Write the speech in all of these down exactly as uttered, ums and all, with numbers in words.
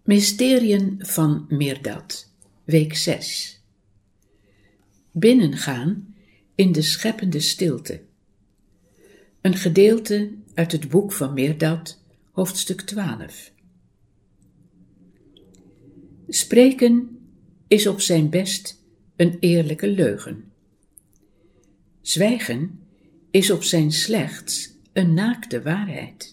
Mysteriën van Mirdad, week zes. Binnengaan in de scheppende stilte. Een gedeelte uit het boek van Mirdad, hoofdstuk twaalf. Spreken is op zijn best een eerlijke leugen. Zwijgen is op zijn slechtst een naakte waarheid.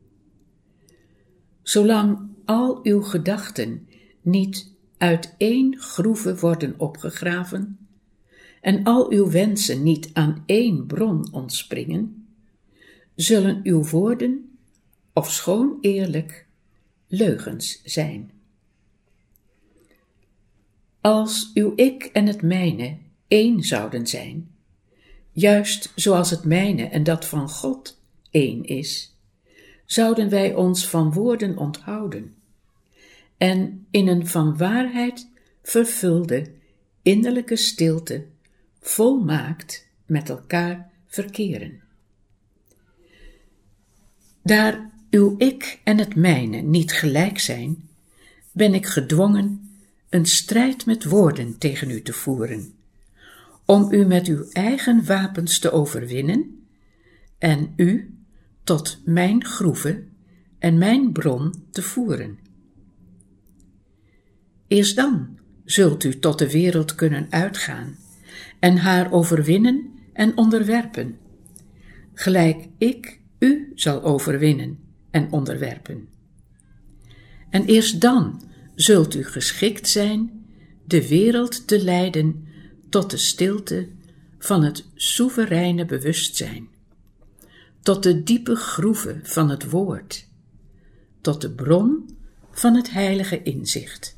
Zolang al uw gedachten niet uit één groeve worden opgegraven en al uw wensen niet aan één bron ontspringen, zullen uw woorden, ofschoon eerlijk, leugens zijn. Als uw ik en het mijne één zouden zijn, juist zoals het mijne en dat van God één is, zouden wij ons van woorden onthouden en in een van waarheid vervulde innerlijke stilte volmaakt met elkaar verkeren. Daar uw ik en het mijne niet gelijk zijn, ben ik gedwongen een strijd met woorden tegen u te voeren, om u met uw eigen wapens te overwinnen en u tot mijn groeve en mijn bron te voeren. Eerst dan zult u tot de wereld kunnen uitgaan en haar overwinnen en onderwerpen, gelijk ik u zal overwinnen en onderwerpen. En eerst dan zult u geschikt zijn de wereld te leiden tot de stilte van het soevereine bewustzijn, tot de diepe groeve van het woord, tot de bron van het heilige inzicht.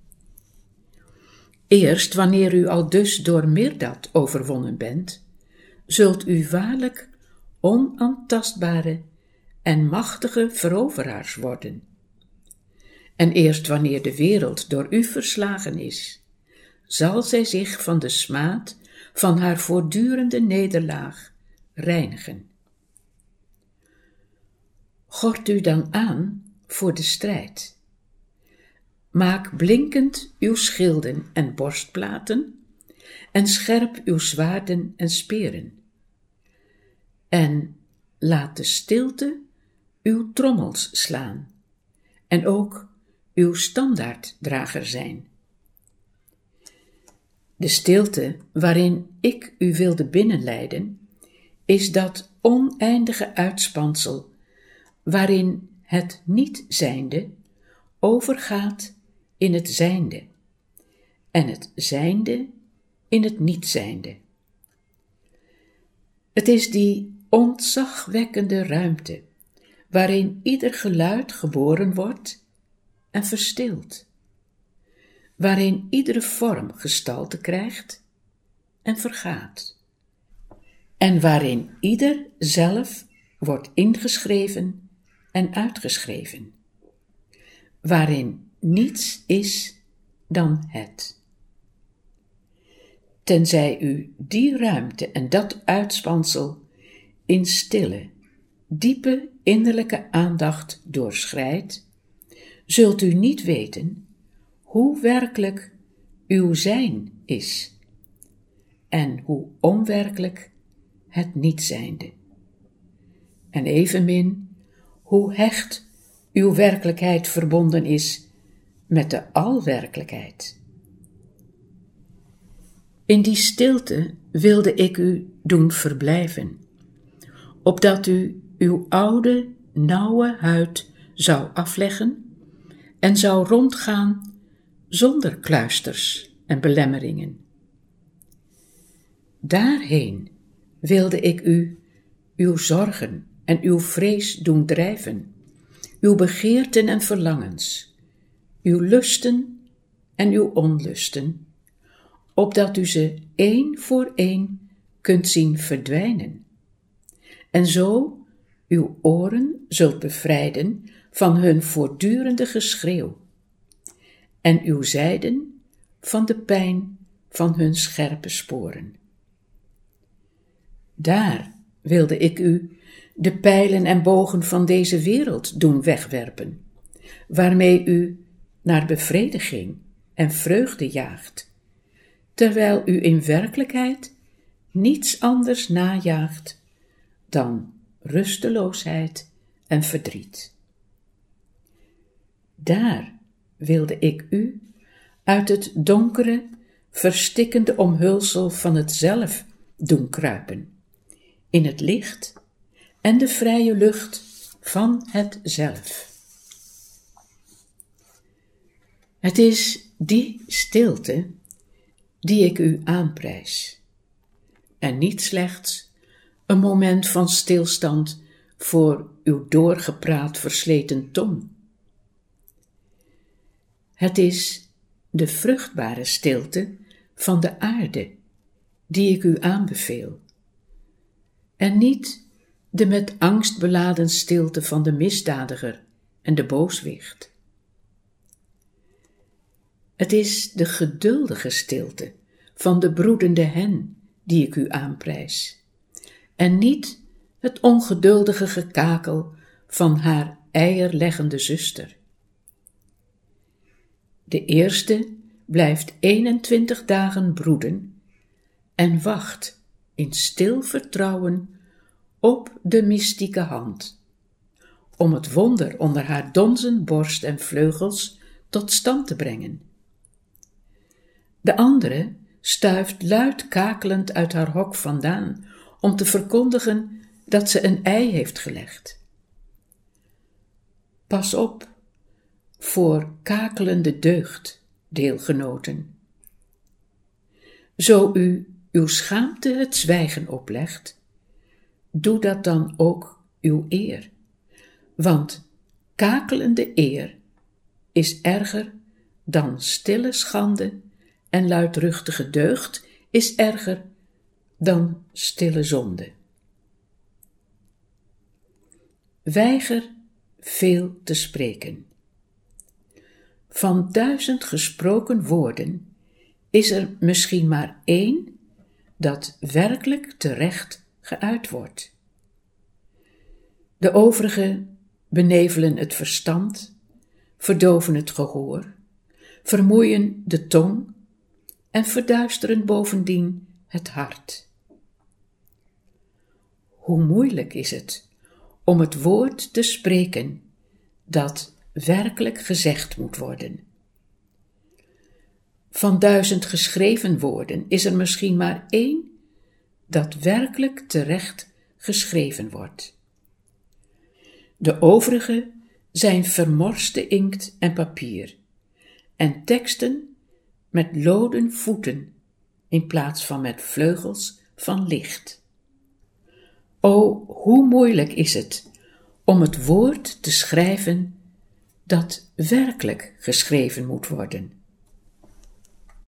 Eerst wanneer u al dus door Mirdad overwonnen bent, zult u waarlijk onaantastbare en machtige veroveraars worden. En eerst wanneer de wereld door u verslagen is, zal zij zich van de smaad van haar voortdurende nederlaag reinigen. Gord u dan aan voor de strijd. Maak blinkend uw schilden en borstplaten en scherp uw zwaarden en speren. En laat de stilte uw trommels slaan en ook uw standaarddrager zijn. De stilte waarin ik u wilde binnenleiden, is dat oneindige uitspansel waarin het niet-zijnde overgaat in het zijnde en het zijnde in het niet-zijnde. Het is die ontzagwekkende ruimte waarin ieder geluid geboren wordt en verstilt, waarin iedere vorm gestalte krijgt en vergaat, en waarin ieder zelf wordt ingeschreven en uitgeschreven, waarin niets is dan het. Tenzij u die ruimte en dat uitspansel in stille, diepe innerlijke aandacht doorschrijdt, zult u niet weten hoe werkelijk uw zijn is en hoe onwerkelijk het niet-zijnde. En evenmin hoe hecht uw werkelijkheid verbonden is met de alwerkelijkheid. In die stilte wilde ik u doen verblijven, opdat u uw oude, nauwe huid zou afleggen en zou rondgaan zonder kluisters en belemmeringen. Daarheen wilde ik u uw zorgen en uw vrees doen drijven, uw begeerten en verlangens, uw lusten en uw onlusten, opdat u ze één voor één kunt zien verdwijnen, en zo uw oren zult bevrijden van hun voortdurende geschreeuw, en uw zijden van de pijn van hun scherpe sporen. Daar wilde ik u de pijlen en bogen van deze wereld doen wegwerpen, waarmee u naar bevrediging en vreugde jaagt, terwijl u in werkelijkheid niets anders najaagt dan rusteloosheid en verdriet. Daar wilde ik u uit het donkere, verstikkende omhulsel van het zelf doen kruipen, in het licht en de vrije lucht van het zelf. Het is die stilte die ik u aanprijs, en niet slechts een moment van stilstand voor uw doorgepraat versleten tong. Het is de vruchtbare stilte van de aarde die ik u aanbeveel, en niet de met angst beladen stilte van de misdadiger en de booswicht. Het is de geduldige stilte van de broedende hen die ik u aanprijs, en niet het ongeduldige gekakel van haar eierleggende zuster. De eerste blijft eenentwintig dagen broeden en wacht in stil vertrouwen op de mystieke hand, om het wonder onder haar donzen borst en vleugels tot stand te brengen. De andere stuift luid kakelend uit haar hok vandaan, om te verkondigen dat ze een ei heeft gelegd. Pas op voor kakelende deugd, deelgenoten. Zo u uw schaamte het zwijgen oplegt, doe dat dan ook uw eer, want kakelende eer is erger dan stille schande en luidruchtige deugd is erger dan stille zonde. Weiger veel te spreken. Van duizend gesproken woorden is er misschien maar één dat werkelijk terecht geuit wordt. De overige benevelen het verstand, verdoven het gehoor, vermoeien de tong en verduisteren bovendien het hart. Hoe moeilijk is het om het woord te spreken dat werkelijk gezegd moet worden. Van duizend geschreven woorden is er misschien maar één dat werkelijk terecht geschreven wordt. De overige zijn vermorste inkt en papier en teksten met loden voeten in plaats van met vleugels van licht. O, hoe moeilijk is het om het woord te schrijven dat werkelijk geschreven moet worden.